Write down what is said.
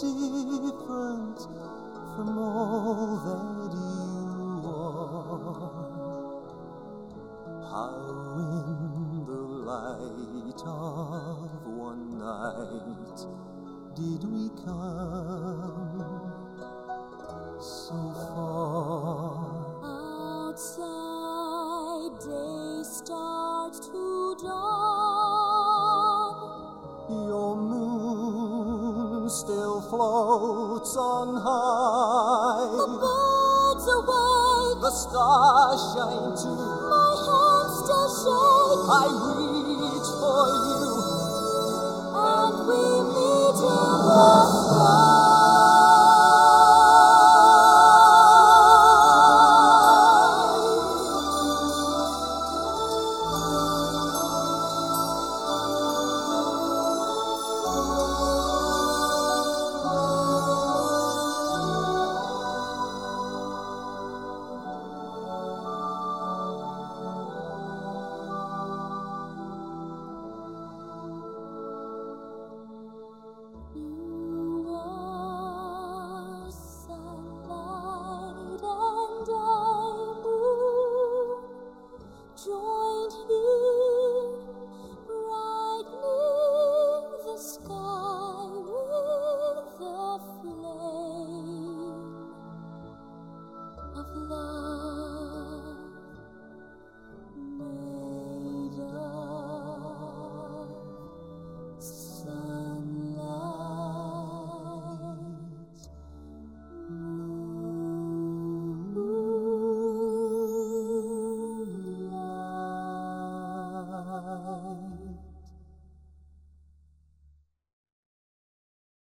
different from all that you are. How in the light of one night did we come so far? Outside day starts to dawn. Your moon still floats on high. The birds awake. The stars shine too. My hands still shake. I reach for you, and we meet in the